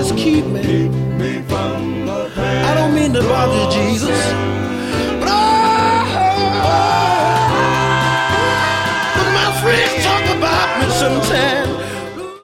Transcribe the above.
just keep me. I don't mean to bother you, Jesus.